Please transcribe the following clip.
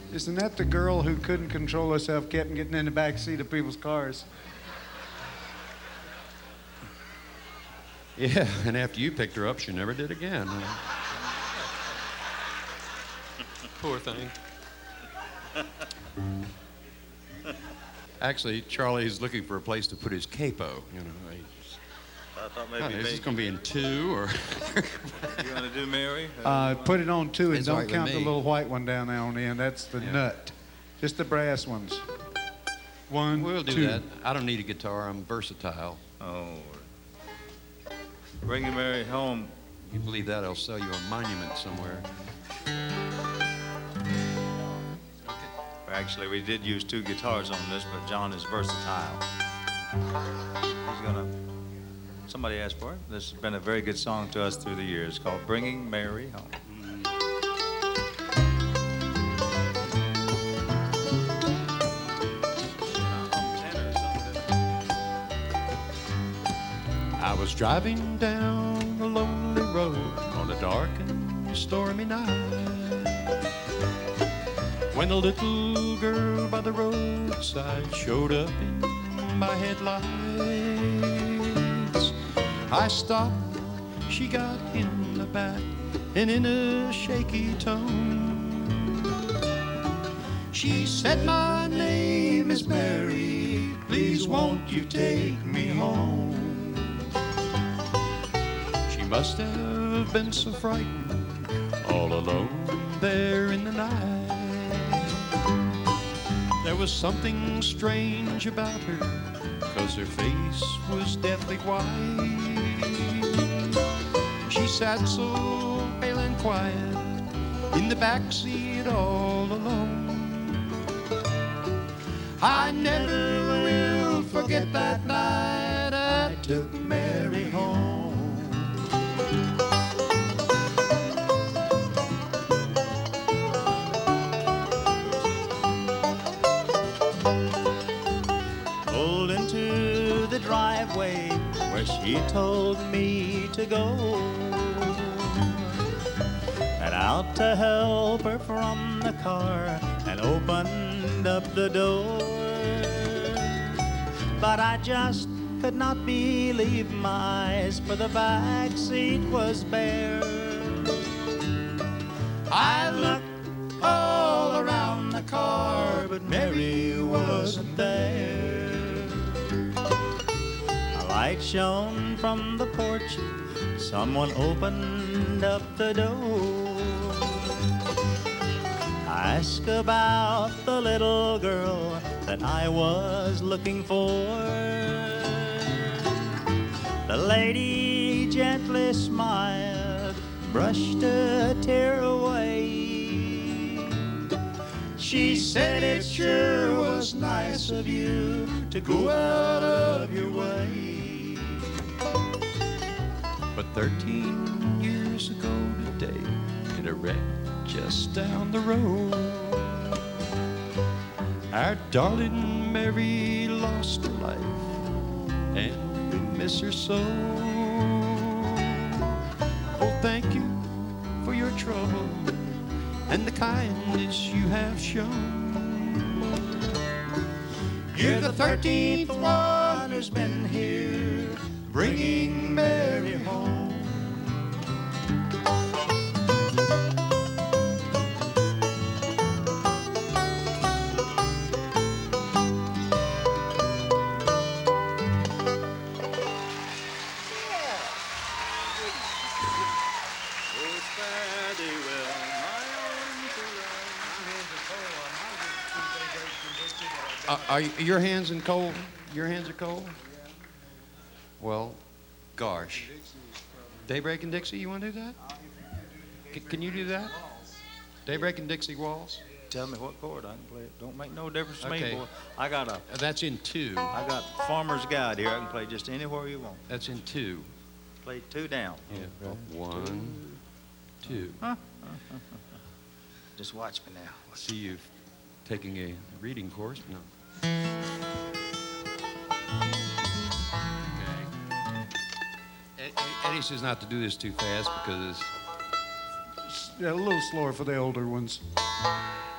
Isn't that the girl who couldn't control herself, kept getting in the back seat of people's cars? Yeah, and after you picked her up, she never did again. Poor thing. Actually, Charlie's looking for a place to put his capo, you know. I thought maybe Is this going to be in 2 or? You want to do Mary? Put it on 2 and It's don't all right with count the me. little white one down there on the end. That's the nut. Just the brass ones. 1, We'll do 2. that. I don't need a guitar. I'm versatile. Oh. Bringing Mary home. You believe that? I'll sell you a monument somewhere. Actually, we did use 2 guitars on this, but John is versatile. He's gonna. Somebody asked for it. This has been a very good song to us through the years, called "Bringing Mary Home." I was driving down a lonely road on a dark and stormy night when a little girl by the roadside showed up in my headlights. I stopped, she got in the back, and in a shaky tone, she said, "My name is Mary, please won't you take me home?" She must have been so frightened, all alone there in the night. There was something strange about her, 'cause her face was deathly white. She sat so pale and quiet in the backseat all alone. I never will forget that night I took Mary home. Pulled into the driveway where she told me to go, and out to help her from the car and opened up the door. But I just could not believe my eyes, for the back seat was bare. I looked all around the car, but Mary wasn't there. A light shone from the porch, someone opened up the door. I asked about the little girl that I was looking for. The lady gently smiled, brushed a tear away. She said it sure was nice of you to go out of your way. But 13 years ago today, in a wreck just down the road, our darling Mary lost her life, and we miss her so. Oh, thank you for your trouble and the kindness you have shown. You're the 13th one who's been here, bringing Mary home. Are your hands in cold? Your hands are cold? Well, gosh. Daybreak and Dixie, you want to do that? Can you do that? Daybreak and Dixie Waltz? Tell me what chord I can play it. Don't make no difference to me, boy. I got a... That's in 2. I got Farmer's Guide here. I can play just anywhere you want. That's in 2. Play 2 down. Yeah. 1, 2. Just watch me now. I see you taking a reading course. No. Eddie says not to do this too fast because Yeah, a little slower for the older ones.